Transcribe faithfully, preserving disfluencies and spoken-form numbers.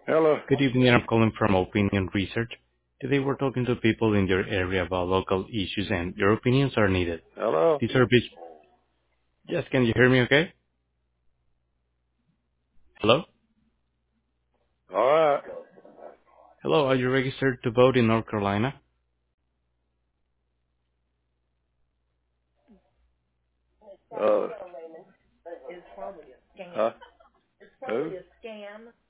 Hello. Good evening. I'm calling from Opinion Research. Today we're talking to people in your area about local issues and your opinions are needed. Hello. These are bas- Yes, can you hear me okay? Hello? All right. Hello, are you registered to vote in North Carolina? Uh, huh? Who?